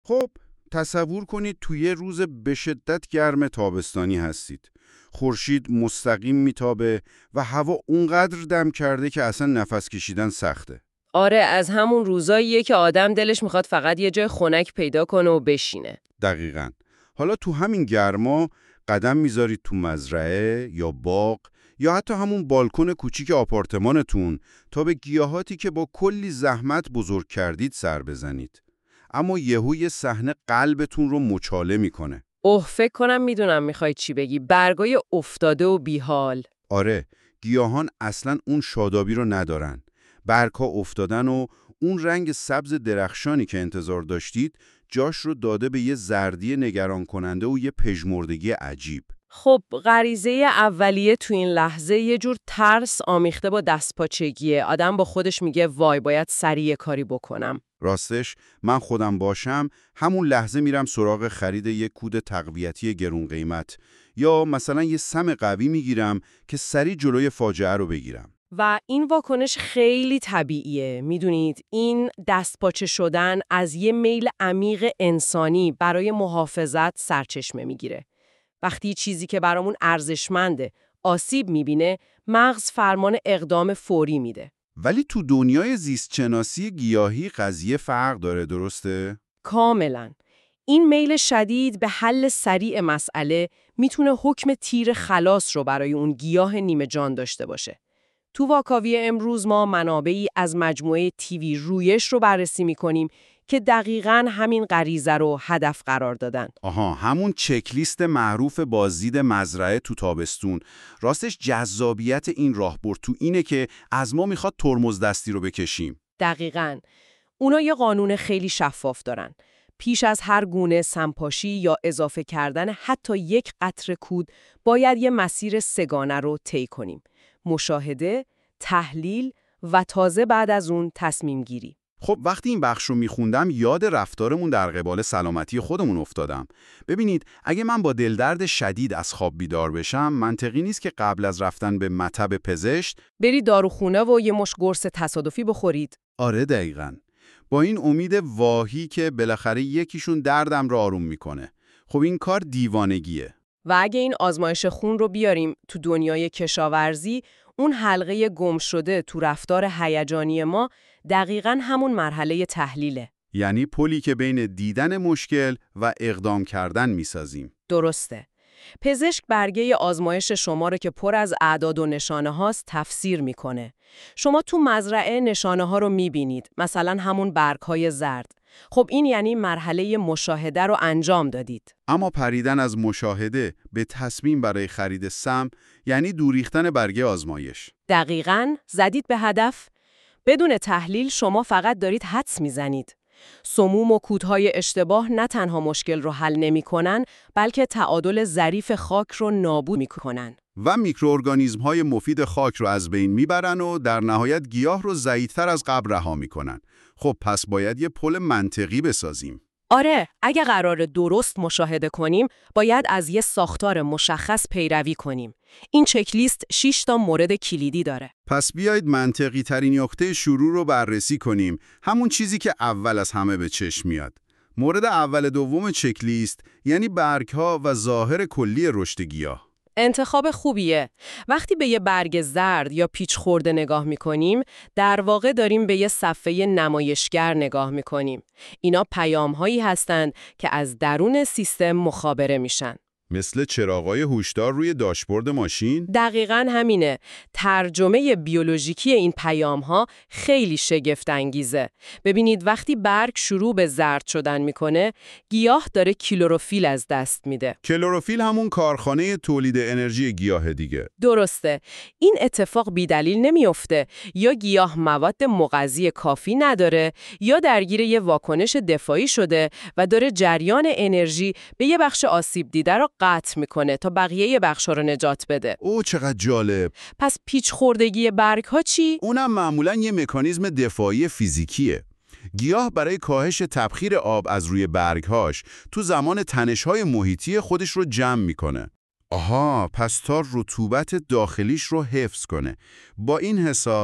خب تصور کنید توی روز به شدت گرم تابستانی هستید. خورشید مستقیم میتابه و هوا اونقدر دم کرده که اصلا نفس کشیدن سخته. آره، از همون روزاییه که آدم دلش میخواد فقط یه جای خنک پیدا کنه و بشینه. دقیقاً. حالا تو همین گرما قدم میذارید تو مزرعه یا باغ یا حتی همون بالکن کوچیک آپارتمانتون تا به گیاهاتی که با کلی زحمت بزرگ کردید سر بزنید. اما یهو یه صحنه قلبتون رو مچاله میکنه. فکر کنم میدونم میخوای چی بگی. برگای افتاده و بیحال. آره، گیاهان اصلاً اون شادابی رو ندارن. برگ‌ها افتادن و اون رنگ سبز درخشانی که انتظار داشتید جاش رو داده به یه زردی نگران کننده و یه پژمردگی عجیب. خب غریزه اولیه تو این لحظه یه جور ترس آمیخته با دستپاچگیه. آدم با خودش میگه وای باید سریع کاری بکنم. راستش من خودم باشم همون لحظه میرم سراغ خرید یه کود تقویتی گرون قیمت یا مثلا یه سم قوی میگیرم که سریع جلوی فاجعه رو بگیرم. و این واکنش خیلی طبیعیه. میدونید این دستپاچه شدن از یه میل عمیق انسانی برای محافظت سرچشمه میگیره. وقتی چیزی که برامون ارزشمنده آسیب میبینه، مغز فرمان اقدام فوری میده. ولی تو دنیای زیستشناسی گیاهی قضیه فرق داره، درسته؟ کاملاً. این میل شدید به حل سریع مسئله میتونه حکم تیر خلاص رو برای اون گیاه نیمه جان داشته باشه. تو واکاوی امروز ما منابعی از مجموعه تیوی رویش رو بررسی میکنیم که دقیقاً همین غریزه رو هدف قرار دادن. آها، همون چکلیست معروف بازدید مزرعه تو تابستون. راستش جذابیت این راهبرد تو اینه که از ما میخواد ترمز دستی رو بکشیم. دقیقاً. اونا یه قانون خیلی شفاف دارن. پیش از هر گونه سمپاشی یا اضافه کردن حتی یک قطره کود باید یه مسیر سه‌گانه رو طی کنیم. مشاهده، تحلیل و تازه بعد از اون تصمیم گیری. خب وقتی این بخش رو میخوندم یاد رفتارمون در قبال سلامتی خودمون افتادم. ببینید اگه من با دلدرد شدید از خواب بیدار بشم منطقی نیست که قبل از رفتن به مطب پزشک برید داروخونه و یه مشت قرص تصادفی بخورید. آره دقیقاً. با این امید واهی که بالاخره یکیشون دردم رو آروم میکنه. خب این کار دیوانگیه. و اگه این آزمایش خون رو بیاریم تو دنیای کشاورزی، اون حلقه گم شده تو رفتار هیجانی ما دقیقاً همون مرحله تحلیله. یعنی پلی که بین دیدن مشکل و اقدام کردن میسازیم. درسته. پزشک برگه آزمایش شما رو که پر از اعداد و نشانه هاست تفسیر میکنه. شما تو مزرعه نشانه ها رو میبینید، مثلا همون برگ های زرد. خب این یعنی مرحله مشاهده رو انجام دادید. اما پریدن از مشاهده به تصمیم برای خرید سم یعنی دوریختن برگه آزمایش. دقیقاً زدید به هدف. بدون تحلیل شما فقط دارید حدس میزنید. سموم و کودهای اشتباه نه تنها مشکل رو حل نمی‌کنن، بلکه تعادل ظریف خاک رو نابود می‌کنن. و میکروارگانیسم‌های مفید خاک رو از بین میبرن و در نهایت گیاه رو ضعیف‌تر از قبل رها میکنن. خب پس باید یه پل منطقی بسازیم. آره، اگه قرار درست مشاهده کنیم، باید از یه ساختار مشخص پیروی کنیم. این چکلیست 6 تا مورد کلیدی داره. پس بیایید منطقی ترین نقطه شروع رو بررسی کنیم. همون چیزی که اول از همه به چشم میاد. مورد اول دوم چکلیست یعنی برگ‌ها و ظاهر کلی رشد گیاه. انتخاب خوبیه. وقتی به یه برگ زرد یا پیچ خورده نگاه می‌کنیم، در واقع داریم به یه صفحه نمایشگر نگاه می‌کنیم. اینا پیام‌هایی هستند که از درون سیستم مخابره میشن. مثل چراغای هوشدار روی داشبورد ماشین؟ دقیقاً همینه. ترجمه بیولوژیکی این پیام‌ها خیلی شگفت انگیزه. ببینید وقتی برگ شروع به زرد شدن میکنه، گیاه داره کلروفیل از دست میده. کلروفیل همون کارخانه تولید انرژی گیاه دیگه. درسته. این اتفاق بیدلیل نمیفته. یا گیاه مواد مغذی کافی نداره، یا درگیر یه واکنش دفاعی شده و داره جریان انرژی به یه بخش آسیب دیده رو قطع میکنه تا بقیه بخشا رو نجات بده. اوه چقدر جالب. پس پیچ خوردگی برگ ها چی؟ اونم معمولاً یه مکانیزم دفاعی فیزیکیه. گیاه برای کاهش تبخیر آب از روی برگهاش تو زمان تنش‌های محیطی خودش رو جمع میکنه. آها، پس تا رطوبت داخلیش رو حفظ کنه. با این حساب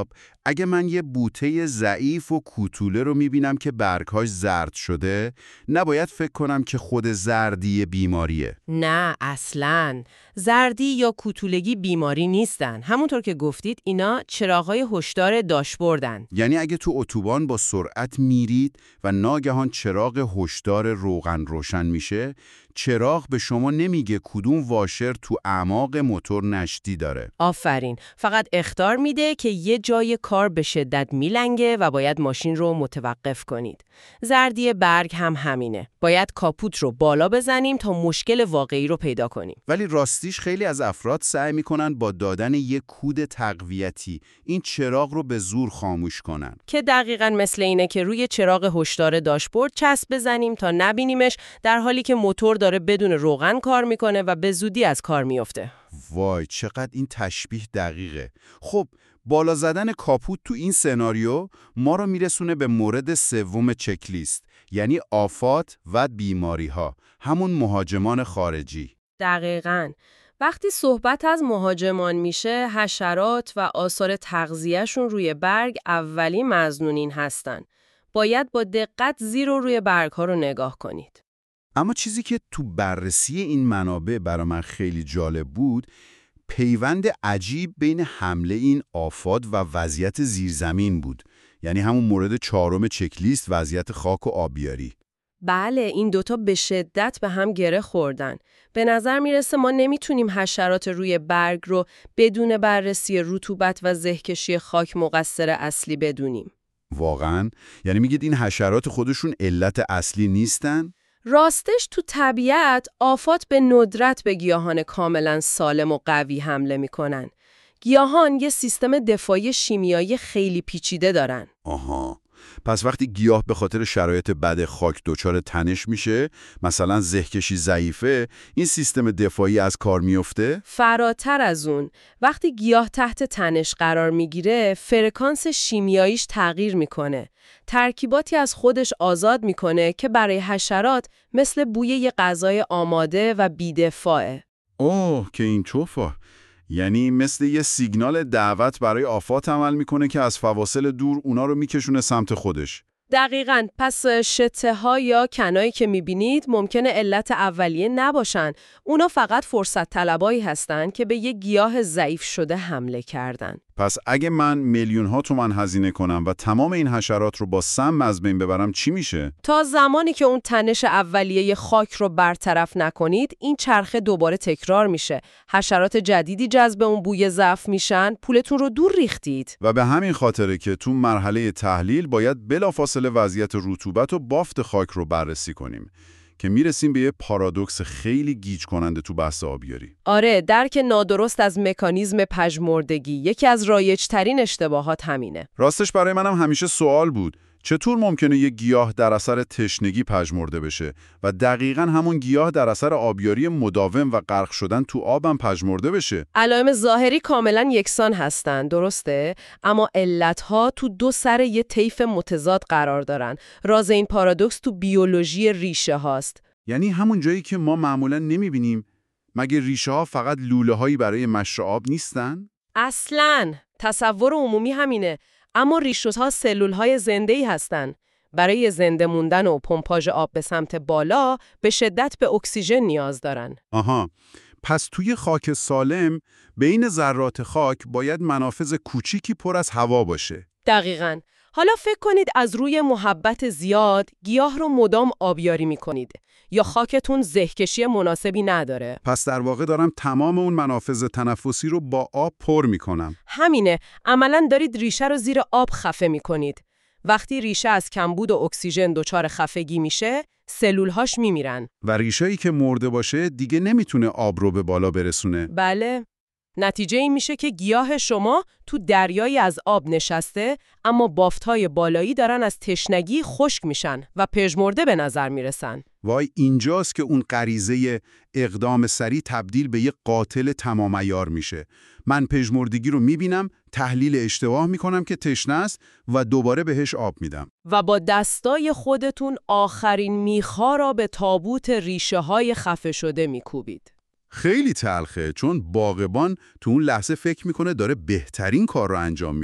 اگه من یه بوته ضعیف و کوتوله رو میبینم که برگ‌هاش زرد شده، نباید فکر کنم که خود زردی بیماریه. نه اصلاً. زردی یا کوتولگی بیماری نیستن. همونطور که گفتید اینا چراغ‌های هشدار داشبوردن. یعنی اگه تو اتوبان با سرعت میرید و ناگهان چراغ هشدار روغن روشن میشه، چراغ به شما نمیگه کدوم واشر تو اعماق موتور نشتی داره. آفرین. فقط اخطار میده که یه جای کار به شدت میلنگه و باید ماشین رو متوقف کنید. زردی برگ هم همینه. باید کاپوت رو بالا بزنیم تا مشکل واقعی رو پیدا کنیم. ولی راستیش خیلی از افراد سعی میکنن با دادن یک کود تقویتی این چراغ رو به زور خاموش کنن. که دقیقاً مثل اینه که روی چراغ هشدار داشبورد چسب بزنیم تا نبینیمش، در حالی که موتور داره بدون روغن کار میکنه و به زودی از کار میفته. وای چقدر این تشبیه دقیقه. خب بالا زدن کاپوت تو این سناریو ما رو میرسونه به مورد سوم چکلیست، یعنی آفات و بیماری ها، همون مهاجمان خارجی. دقیقاً. وقتی صحبت از مهاجمان میشه، حشرات و آثار تغذیه‌شون روی برگ اولین مظنونین هستن. باید با دقت زیر و روی برگ‌ها رو نگاه کنید. اما چیزی که تو بررسی این منابع برای من خیلی جالب بود، پیوند عجیب بین حمله این آفات و وضعیت زیرزمین بود. یعنی همون مورد چهارم چکلیست، وضعیت خاک و آبیاری. بله، این دوتا به شدت به هم گره خوردن. به نظر میرسه ما نمیتونیم حشرات روی برگ رو بدون بررسی رطوبت و زهکشی خاک مقصر اصلی بدونیم. واقعاً؟ یعنی میگید این حشرات خودشون علت اصلی نیستن؟ راستش تو طبیعت آفات به ندرت به گیاهان کاملا سالم و قوی حمله میکنن. گیاهان یه سیستم دفاعی شیمیایی خیلی پیچیده دارن. آها. پس وقتی گیاه به خاطر شرایط بد خاک دچار تنش میشه، مثلا زهکشی ضعیفه، این سیستم دفاعی از کار میفته؟ فراتر از اون، وقتی گیاه تحت تنش قرار میگیره، فرکانس شیمیاییش تغییر میکنه. ترکیباتی از خودش آزاد میکنه که برای حشرات مثل بوی یه غذای آماده و بی‌دفاعه. اوه که این طوفه. یعنی مثل یه سیگنال دعوت برای آفات عمل میکنه که از فواصل دور اونا رو میکشونه سمت خودش. دقیقاً. پس شته‌ها یا کنایی که میبینید ممکنه علت اولیه نباشن. اونا فقط فرصت طلبایی هستن که به یه گیاه ضعیف شده حمله کردن. پس اگه من میلیون‌ها تومان هزینه کنم و تمام این حشرات رو با سم از بین ببرم چی میشه؟ تا زمانی که اون تنش اولیه خاک رو برطرف نکنید، این چرخه دوباره تکرار میشه. حشرات جدیدی جذب اون بوی ضعف میشن، پولتون رو دور ریختید. و به همین خاطره که تو مرحله تحلیل باید بلافاصله وضعیت رطوبت و بافت خاک رو بررسی کنیم که میرسیم به یه پارادوکس خیلی گیج کننده تو بحث آبیاری. آره، درک نادرست از مکانیزم پژمردگی یکی از رایج‌ترین اشتباهات همینه. راستش برای منم همیشه سوال بود، چطور ممکنه یه گیاه در اثر تشنگی پژمرده بشه و دقیقاً همون گیاه در اثر آبیاری مداوم و غرق شدن تو آبم پژمرده بشه؟ علائم ظاهری کاملا یکسان هستن، درسته؟ اما علتها تو دو سر یه طیف متضاد قرار دارن. راز این پارادوکس تو بیولوژی ریشه هاست. یعنی همون جایی که ما معمولاً نمی‌بینیم، مگه ریشه ها فقط لوله هایی برای مشر آب نیستن؟ اصلاً تصور عمومی همینه. اما ریشه‌ها سلول‌های زنده‌ای هستن. برای زنده موندن و پمپاژ آب به سمت بالا به شدت به اکسیژن نیاز دارن. آها، پس توی خاک سالم بین ذرات خاک باید منافذ کوچیکی پر از هوا باشه. دقیقاً. حالا فکر کنید از روی محبت زیاد گیاه رو مدام آبیاری می‌کنید یا خاکتون زهکشی مناسبی نداره. پس در واقع دارم تمام اون منافذ تنفسی رو با آب پر میکنم. همینه، عملاً دارید ریشه رو زیر آب خفه می‌کنید. وقتی ریشه از کمبود اکسیژن دچار خفگی میشه، سلول‌هاش میمیرن. و ریشه‌ای که مرده باشه دیگه نمیتونه آب رو به بالا برسونه. بله. نتیجه این میشه که گیاه شما تو دریایی از آب نشسته، اما بافت‌های بالایی دارن از تشنگی خشک میشن و پژمرده به نظر میرسن. وای اینجاست که اون غریزه اقدام سریع تبدیل به یک قاتل تمام عیار میشه. من پژمردگی رو میبینم، تحلیل اشتباه میکنم که تشنه است و دوباره بهش آب میدم. و با دستای خودتون آخرین میخا را به تابوت ریشه های خفه شده میکوبید. خیلی تلخه، چون باغبان تو اون لحظه فکر میکنه داره بهترین کار رو انجام میده.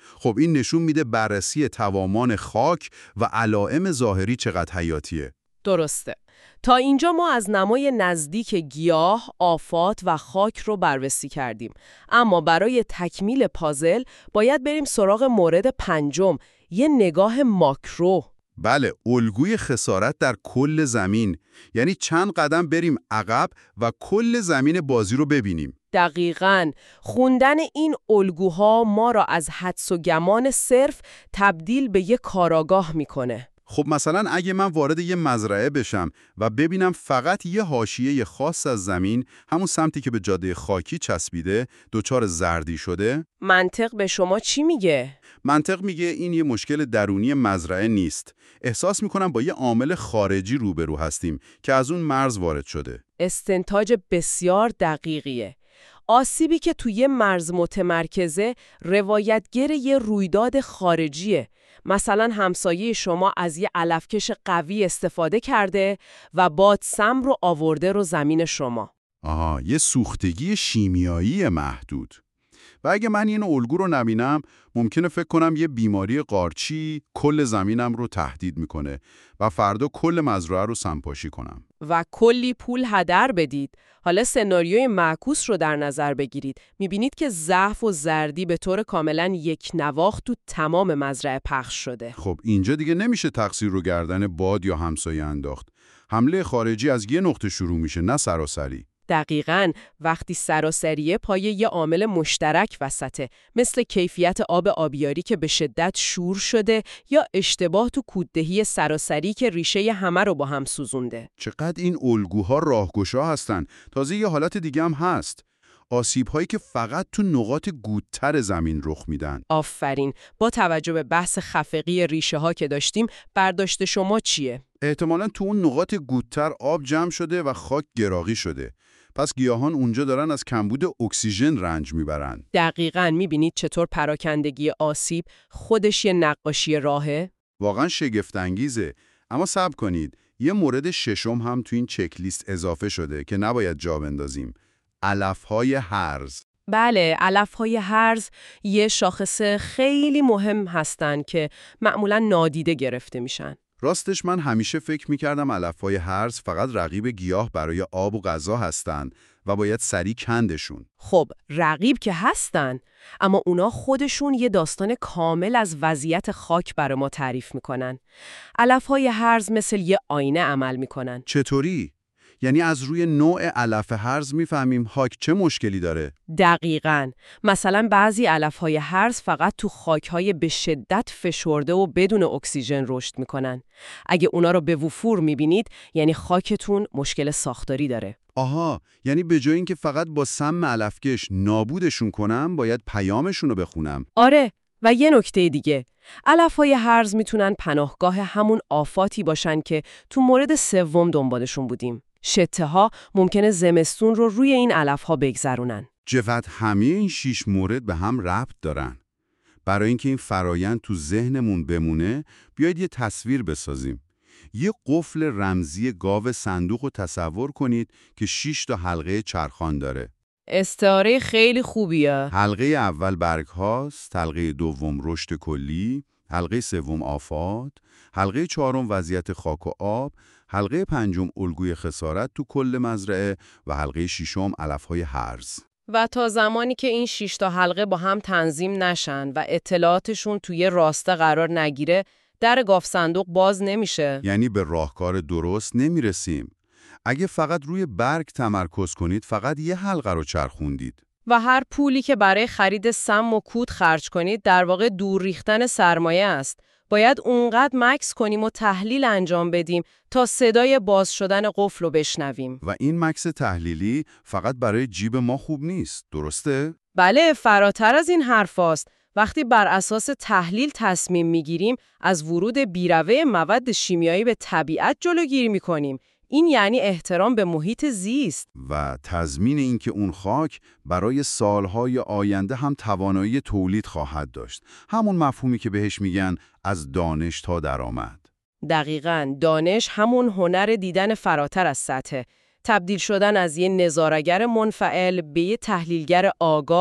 خب این نشون میده بررسی توامان خاک و علائم ظاهری چقدر حیاتیه. درسته. تا اینجا ما از نمای نزدیک گیاه، آفات و خاک رو بررسی کردیم. اما برای تکمیل پازل باید بریم سراغ مورد پنجم، یه نگاه ماکرو. بله، الگوی خسارت در کل زمین، یعنی چند قدم بریم عقب و کل زمین بازی رو ببینیم. دقیقاً. خوندن این الگوها ما را از حدس و گمان صرف تبدیل به یک کاراگاه میکنه. خب مثلا اگه من وارد یه مزرعه بشم و ببینم فقط یه حاشیه خاص از زمین، همون سمتی که به جاده خاکی چسبیده، دچار زردی شده، منطق به شما چی میگه؟ منطق میگه این یه مشکل درونی مزرعه نیست. احساس میکنم با یه عامل خارجی روبرو هستیم که از اون مرز وارد شده. استنتاج بسیار دقیقیه. آسیبی که توی مرز متمرکزه روایتگر یه رویداد خارجیه. مثلا همسایه شما از یه علفکش قوی استفاده کرده و باد سم رو آورده رو زمین شما. یه سوختگی شیمیایی محدود. و اگه من این الگو رو نبینم، ممکنه فکر کنم یه بیماری قارچی کل زمینم رو تهدید میکنه و فردا کل مزرعه رو سمپاشی کنم. و کلی پول هدر بدید. حالا سناریوی معکوس رو در نظر بگیرید. میبینید که ضعف و زردی به طور کاملا یک نواخت تو تمام مزرعه پخش شده. خب اینجا دیگه نمیشه تقصیر رو گردن باد یا همسایه انداخت. حمله خارجی از یه نقطه شروع میشه، نه سراسری. دقیقاً. وقتی سراسریه پای یه عامل مشترک وسطه، مثل کیفیت آب آبیاری که به شدت شور شده یا اشتباه تو کوددهی سراسری که ریشه همه رو با هم سوزونده. چقدر این الگوها راهگشا هستن. تازه یه حالت دیگه هم هست. آسیب‌هایی که فقط تو نقاط گودتر زمین رخ میدن. آفرین. با توجه به بحث خفقی ریشه ها که داشتیم، برداشت شما چیه؟ احتمالاً تو اون نقاط گودتر آب جمع شده و خاک گراقی شده. پس گیاهان اونجا دارن از کمبود اکسیژن رنج میبرن. دقیقاً. میبینید چطور پراکندگی آسیب خودش یه نقاشی راهه؟ واقعا شگفت‌انگیزه. اما صبر کنید، یه مورد ششم هم تو این چک لیست اضافه شده که نباید جا بندازیم. علف‌های هرز. بله، علف‌های هرز یه شاخص خیلی مهم هستن که معمولاً نادیده گرفته میشن. راستش من همیشه فکر میکردم علف‌های هرز فقط رقیب گیاه برای آب و غذا هستن و باید سریع کندشون. خب، رقیب که هستن، اما اونا خودشون یه داستان کامل از وضعیت خاک برای ما تعریف میکنن. علف‌های هرز مثل یه آینه عمل میکنن. چطوری؟ یعنی از روی نوع علف هرز میفهمیم خاک چه مشکلی داره؟ دقیقاً. مثلا بعضی علف‌های هرز فقط تو خاک‌های به شدت فشرده و بدون اکسیژن رشد میکنن. اگه اونا رو به وفور میبینید، یعنی خاکتون مشکل ساختاری داره. آها، یعنی به جای اینکه فقط با سم علفکش نابودشون کنم، باید پیامشون رو بخونم. آره. و یه نکته دیگه، علف‌های هرز میتونن پناهگاه همون آفاتی باشن که تو مورد سوم دنبالشون بودیم. شته‌ها ممکنه زمستون رو روی این علف‌ها بگذرونن. جفت همه این 6 مورد به هم ربط دارن. برای اینکه این فرایند تو ذهنمون بمونه، بیاید یه تصویر بسازیم. یه قفل رمزی گاو صندوق رو تصور کنید که 6 تا حلقه چرخان داره. استعاره خیلی خوبیه. حلقه اول برگ هاست، حلقه دوم رشد کلی، حلقه سوم آفات، حلقه چهارم وضعیت خاک و آب، حلقه پنجم الگوی خسارت تو کل مزرعه و حلقه ششم علف‌های هرز. و تا زمانی که این 6 تا حلقه با هم تنظیم نشن و اطلاعاتشون توی راسته قرار نگیره، در گاف صندوق باز نمیشه. یعنی به راهکار درست نمیرسیم. اگه فقط روی برگ تمرکز کنید، فقط یه حلقه رو چرخوندید. و هر پولی که برای خرید سم و کود خرج کنید در واقع دور ریختن سرمایه است. باید اونقدر مکس کنیم و تحلیل انجام بدیم تا صدای باز شدن قفل رو بشنویم. و این مکس تحلیلی فقط برای جیب ما خوب نیست، درسته؟ بله، فراتر از این حرف هست. وقتی بر اساس تحلیل تصمیم میگیریم، از ورود بیروه مواد شیمیایی به طبیعت جلوگیری میکنیم. این یعنی احترام به محیط زیست و تضمین اینکه اون خاک برای سالهای آینده هم توانایی تولید خواهد داشت. همون مفهومی که بهش میگن از دانش تا درآمد. دقیقاً. دانش همون هنر دیدن فراتر از سطح، تبدیل شدن از یه نظاره‌گر منفعل به یه تحلیلگر آگاه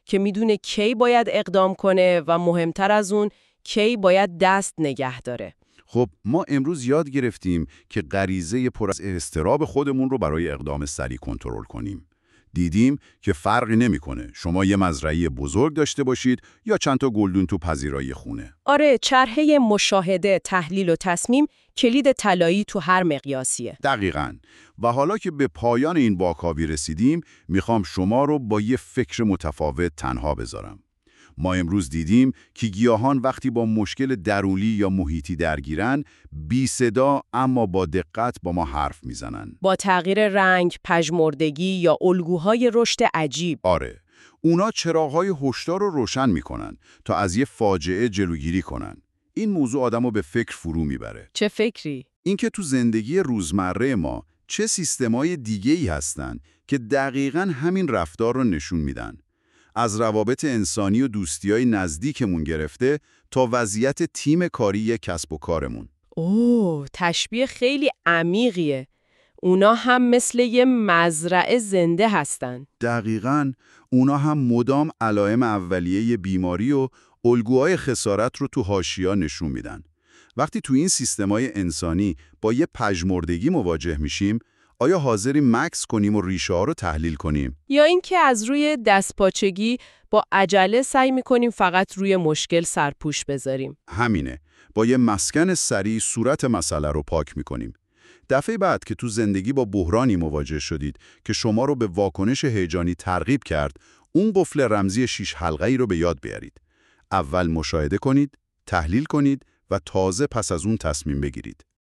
که میدونه کی باید اقدام کنه و مهمتر از اون کی باید دست نگه داره. خب ما امروز یاد گرفتیم که غریزه پر از اضطراب خودمون رو برای اقدام سریع کنترل کنیم. دیدیم که فرقی نمیکنه شما یه مزرعه بزرگ داشته باشید یا چند تا گلدون تو پذیرایی خونه. آره، چرخه مشاهده، تحلیل و تصمیم کلید طلایی تو هر مقیاسیه. دقیقاً. و حالا که به پایان این واکاوی رسیدیم، میخوام شما رو با یه فکر متفاوت تنها بذارم. ما امروز دیدیم که گیاهان وقتی با مشکل درونی یا محیطی درگیرن، بی صدا اما با دقت با ما حرف میزنن. با تغییر رنگ، پژمردگی یا الگوهای رشد عجیب. آره، اونا چراغ‌های هشدار رو روشن میکنن تا از یه فاجعه جلوگیری کنن. این موضوع آدمو به فکر فرو میبره. چه فکری؟ اینکه تو زندگی روزمره ما چه سیستمای دیگه‌ای هستن که دقیقاً همین رفتار رو نشون میدن. از روابط انسانی و دوستیای نزدیکمون گرفته تا وضعیت تیم کاری کسب و کارمون. اوه، تشبیه خیلی عمیقیه. اونا هم مثل یه مزرعه زنده هستن. دقیقاً، اونا هم مدام علائم اولیه بیماری و الگوهای خسارت رو تو حاشیه نشون میدن. وقتی تو این سیستمای انسانی با یه پژمردگی مواجه میشیم، آیا حاضریم مکث کنیم و ریشه ها رو تحلیل کنیم؟ یا اینکه از روی دستپاچگی با عجله سعی می‌کنیم فقط روی مشکل سرپوش بذاریم؟ همینه. با یه مسکن سریع صورت مسئله رو پاک می‌کنیم. دفعه بعد که تو زندگی با بحرانی مواجه شدید که شما رو به واکنش هیجانی ترغیب کرد، اون قفل رمزی 6 حلقه‌ای رو به یاد بیارید. اول مشاهده کنید، تحلیل کنید و تازه پس از اون تصمیم بگیرید.